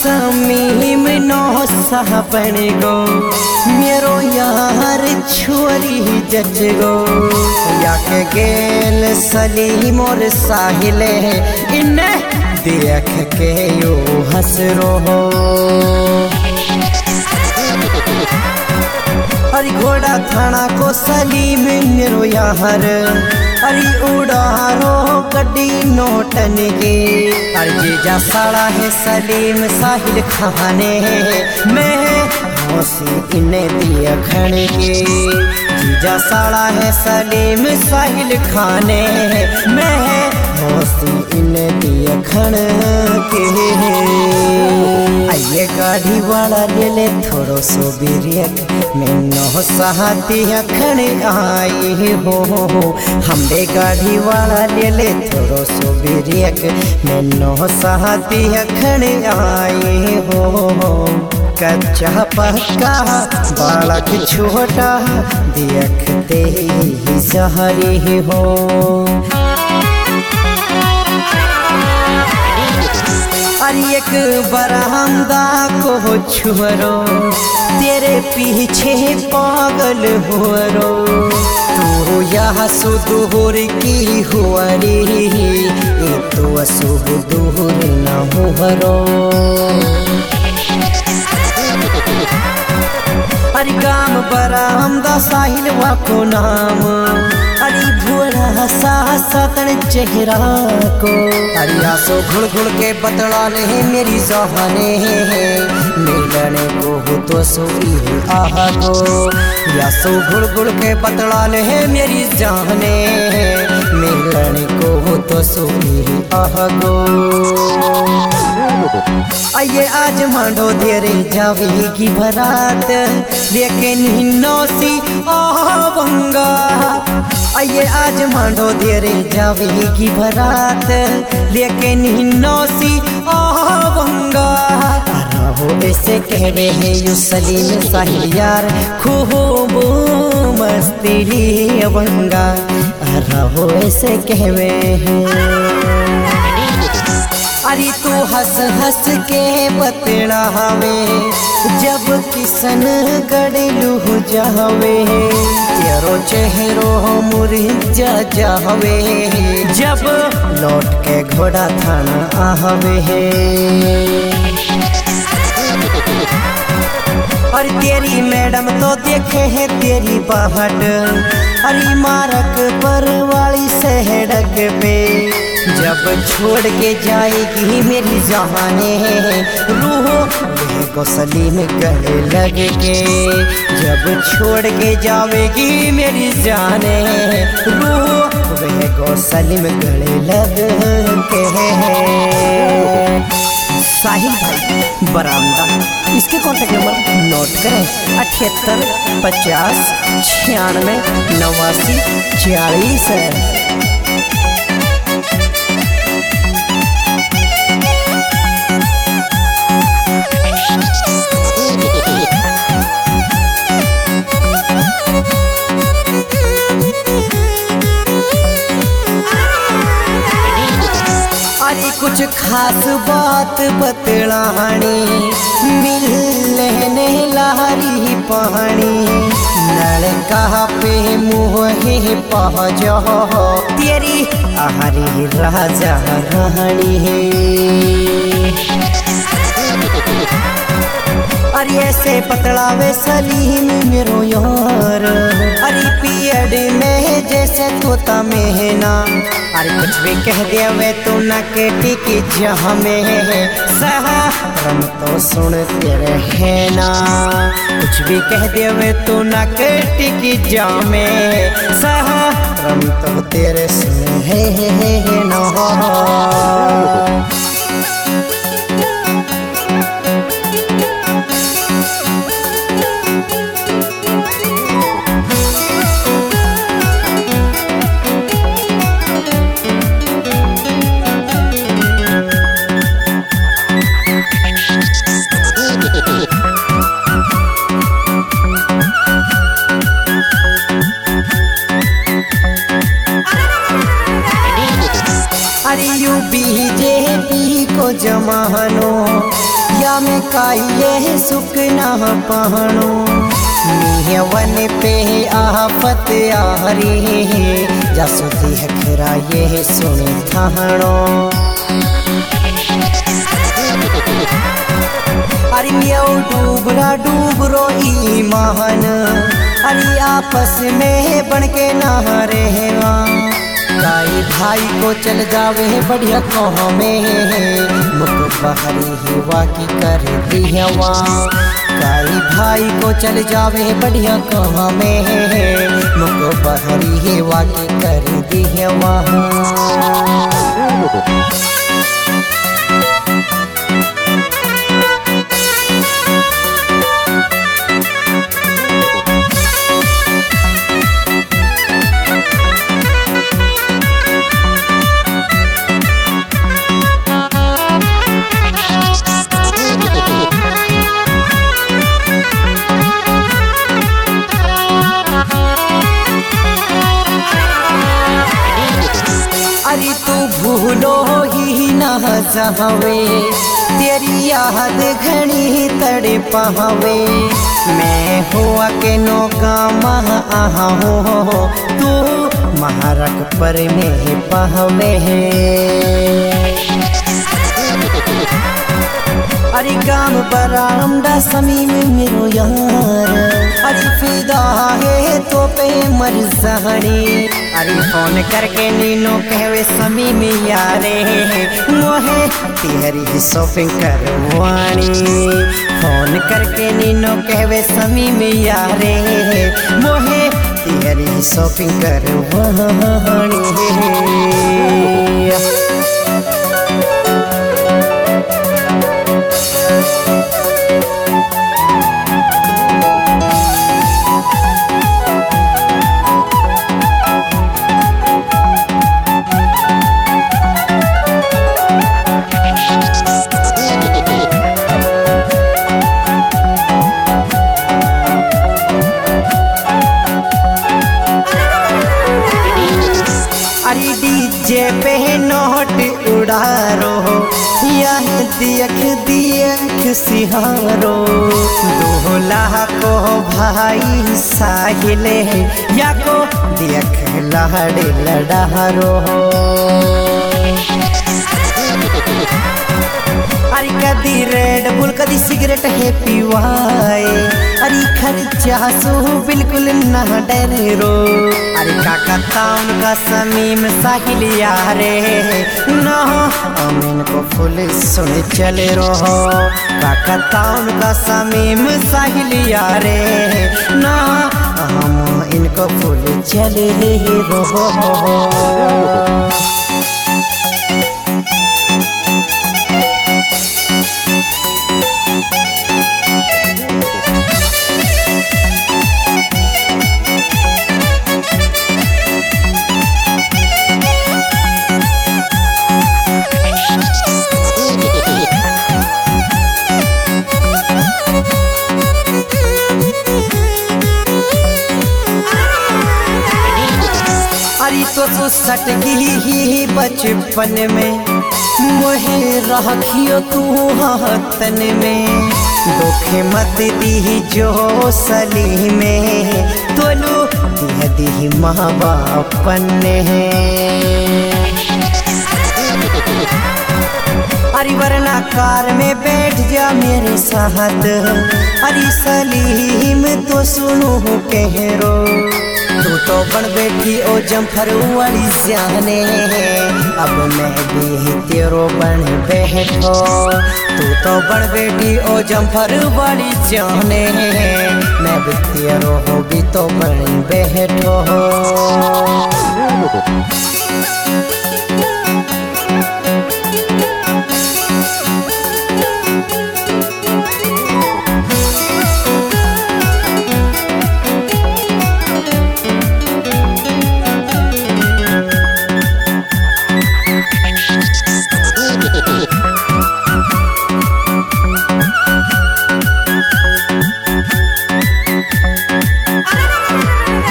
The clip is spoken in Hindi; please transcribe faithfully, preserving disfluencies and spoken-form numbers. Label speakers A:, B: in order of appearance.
A: समी में नो साबन गो मेरो यार छोरी जज गो या के गेल सलीम और साहिल इन्हें देख के यो हंस रो हो। अरे घोड़ा थाना को सलीम मेरो यार अरे उड़ारो गड्डी नोटन के अरे जीजा साड़ा है सलीम साहिल खाने मैं हौसी इन्हें दिया खण के जीजा साड़ा है सलीम साहिल खाने मैं हौसी इन्हें दिया खण के। आइए गाड़ी वाला ले ले थोड़ो सो बिरियक मैनो सहाती अखण आई हो हमरे गाड़ी वाला ले ले थोड़ो सो बिरियक मैनो सहाती अखण आई हो। कच्चा पक्का बालक छोटा देखते ही सहरी हो। अरे एक बरामदा को छुरो तेरे पीछे पागल हो रो तू यहाँ सुदूर की हुआ रे तो सुदूर न हो रो। अरे गाम बरामदा साहिल वाको नाम अरे भोला सा सतन चेहरा को अरे आसो घुड़ घुड़ के बतला ले मेरी जहाने मिलने को हो तो सोई आहा को यासो घुड़ घुड़ के बतला ले मेरी जाने मिलने को हो तो सोई आहा को। आइए आज मांडो देरे जावेगी बारात लेकिन नौसी आवंगा आइए आज मांडो देरे जावेगी बारात लेकिन नौसी आवंगा। हो ऐसे कह रहे हैं यू सलीम साहिल यार खूब मस्ती अवंगा हो ऐसे कह रहे हैं। अरे तू हंस हंस के बतड़ा हवे जब किसन गड़लू जावे तेरो चेहरो मुरझा जावे जब लौट के घोड़ा थाना आहवे। और तेरी मैडम तो देखे है तेरी बाहट अरे मारक पर वाली सड़क पे जब छोड़ के जाएगी मेरी जहाने रूह को सलीम गले लग के जब छोड़ के जाएगी मेरी जाने रूह वह को सलीम गले लग के। साहिल भाई बरामदा इसके कॉन्टेक्ट नंबर नोट करें अठहत्तर पचास छियानवे नवासी छियालीस है। अरे कुछ खास बात बतलानी मिल लेने लारी पानी लड़का पे मुँह पह जाओ तेरी हरी राजा रानी है। अरे ऐसे पतलावे सलीम मेरो यार अरे पीएड में जैसे तोता मेहना अरे कुछ भी कह दिया वे तू न के टिकी जहाँ में सहरम तो सुन तेरे है ना कुछ भी कह दिया वे तू न के टिकी जहाँ में सहरम तो तेरे सुन है ना। अरे यू बीजेपी को जमानो रतिया में काये सुख न पहणो वन पे आफत आरी जसुदी हखरा ये सुने थाणो अरे मियाँ डूबरा डूबरो ईमान अरे आपस में बन के ना रहेवा काई भाई को चल जावे बढ़िया कहो में मुख बहरी हुआ की कर दिहवा काई भाई को चल जावे बढ़िया कहो में मुख बहरी हुआ की कर दिहवा अरे तू भूलो ही न जावे तेरी याद घनी तड़े पावे मैं हुआ के नो गामा आहा हो तू महारक पर में पावे अरे गाम बरामदा समी में मेरो यार अरे फिदा है तो पे मर सहनी अरे फोन करके नीनो कहवे समी में यारे मोहे तेरी शॉपिंग करवानी फोन करके नीनो कहवे समी में यारे मोहे तेरी शॉपिंग करवानी अरे डीजे पे नोट उड़ारो यह दियख दियख सिहारो दूल्हा को भाई साहिले या को दियख लहड़ लड़ारो अरे कदी रेड बुल कदी सिगरेट है पीवाए अरे खर्चा सो बिल्कुल ना डरे रो अरे काका ताउन का समीम साहिल यारे ना अमीन को फुल सुन चले रो काका ताउन का समीम साहिल यारे ना हम इनको फुल चले रो अरे तो तू सट ही बचपन में मोहे रखियो तू हाथन में धोखे मत दी जो सली में तोलू दिह दी माँ बापन अरे वरना कार में बैठ जा मेरे साथ अरे सलीम तो सुनो कहरो तू तो बन बैठी ओ जम्फर वाली जाने अब मैं भी तेरो बन बैठो तू तो बन बैठी ओ जम्फर वाली जाने मैं भी तेरो हो भी तो बन बैठो।